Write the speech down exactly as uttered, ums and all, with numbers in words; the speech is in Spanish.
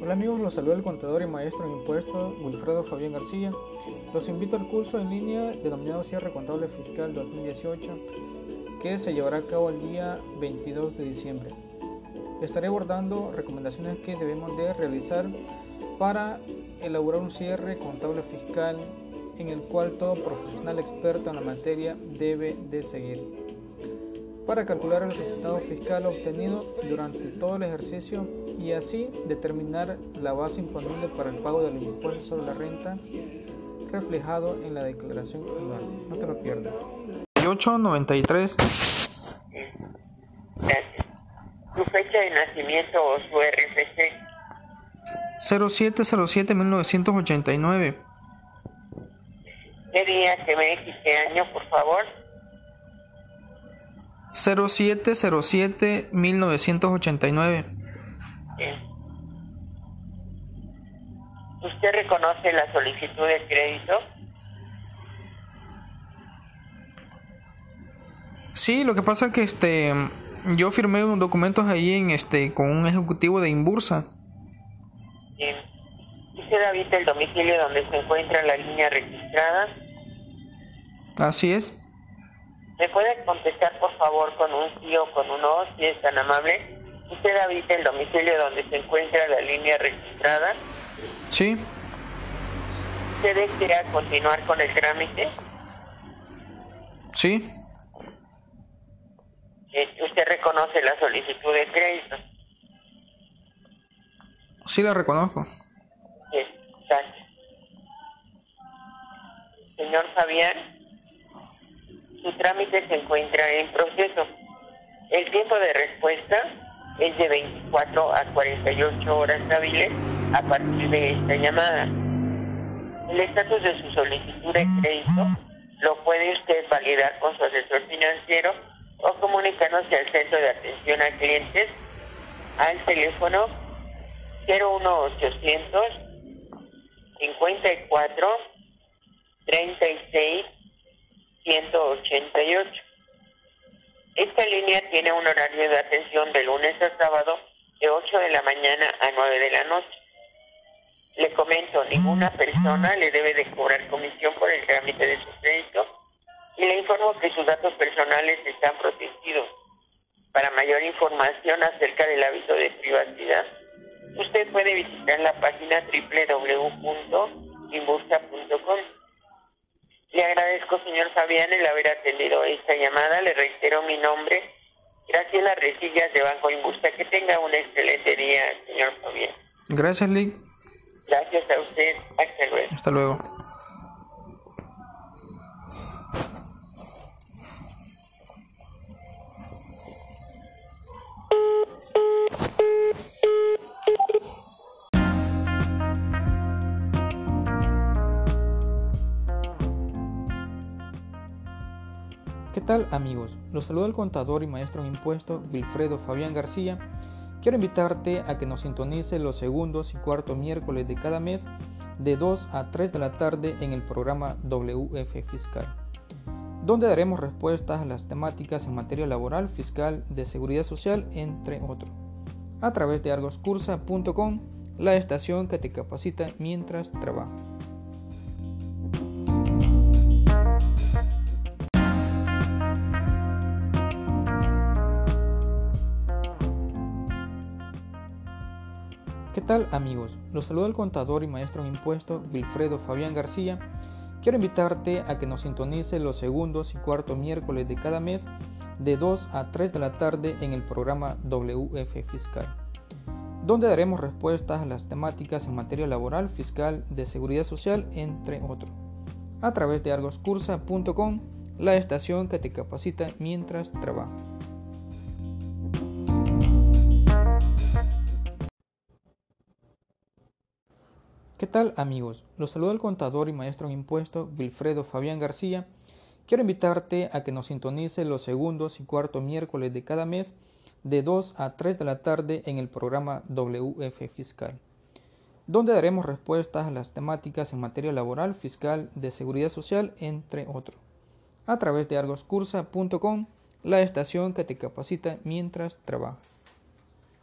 Hola amigos, los saluda el contador y maestro en impuestos Wilfredo Fabián García. Los invito al curso en línea denominado Cierre Contable Fiscal dos mil dieciocho, que se llevará a cabo el día veintidós de diciembre. Estaré abordando recomendaciones que debemos de realizar para elaborar un cierre contable fiscal en el cual todo profesional experto en la materia debe de seguir para calcular el resultado fiscal obtenido durante todo el ejercicio y así determinar la base imponible para el pago del impuesto sobre la renta reflejado en la declaración anual. No te lo pierdas. ocho noventa y tres. Gracias. ¿Tu fecha de nacimiento o su R F C? cero siete cero siete mil novecientos ochenta y nueve. ¿Qué día, qué mes y qué año, por favor? cero siete cero siete mil novecientos ochenta y nueve. Bien. ¿Usted reconoce la solicitud de crédito? Sí, lo que pasa es que este yo firmé unos documentos ahí en este con un ejecutivo de Inbursa. Bien. ¿Usted habita el domicilio donde se encuentra la línea registrada? Así es. ¿Me puede contestar por favor con un sí o con un no, si es tan amable? ¿Usted habita el domicilio donde se encuentra la línea registrada? Sí. ¿Usted desea continuar con el trámite? Sí. ¿Usted reconoce la solicitud de crédito? Sí, la reconozco. Sí, gracias. Señor Fabián, su trámite se encuentra en proceso. El tiempo de respuesta es de veinticuatro a cuarenta y ocho horas hábiles a partir de esta llamada. El estatus de su solicitud de crédito lo puede usted validar con su asesor financiero o comunicándose al centro de atención a clientes al teléfono cero uno ochocientos cincuenta y cuatro treinta y seis ciento ochenta y ocho. Esta línea tiene un horario de atención de lunes a sábado de ocho de la mañana a nueve de la noche. Le comento, ninguna persona le debe de cobrar comisión por el trámite de su crédito y le informo que sus datos personales están protegidos. Para mayor información acerca del aviso de privacidad, usted puede visitar la página doble u doble u doble u punto inbursa punto com. Le agradezco, señor Fabián, el haber atendido esta llamada. Le reitero mi nombre, Graciela Resillas, de Banco Inbursa. Que tenga un excelente día, señor Fabián. Gracias, Lick. Gracias a usted. Hasta luego. Hasta luego. ¿Qué tal amigos? Los saluda el contador y maestro en impuestos Wilfredo Fabián García. Quiero invitarte a que nos sintonice los segundos y cuartos miércoles de cada mes de dos a tres de la tarde en el programa W F Fiscal, donde daremos respuestas a las temáticas en materia laboral, fiscal, de seguridad social, entre otros, a través de argoscursa punto com, la estación que te capacita mientras trabajas. ¿Qué tal amigos? Los saluda el contador y maestro en impuestos Wilfredo Fabián García. Quiero invitarte a que nos sintonice los segundos y cuartos miércoles de cada mes de dos a tres de la tarde en el programa W F Fiscal, donde daremos respuestas a las temáticas en materia laboral, fiscal, de seguridad social, entre otros, a través de argoscursa punto com, la estación que te capacita mientras trabajas. ¿Qué tal amigos? Los saluda el contador y maestro en impuestos Wilfredo Fabián García. Quiero invitarte a que nos sintonice los segundos y cuartos miércoles de cada mes de dos a tres de la tarde en el programa W F Fiscal, donde daremos respuestas a las temáticas en materia laboral, fiscal, de seguridad social, entre otros, a través de argoscursa punto com, la estación que te capacita mientras trabajas.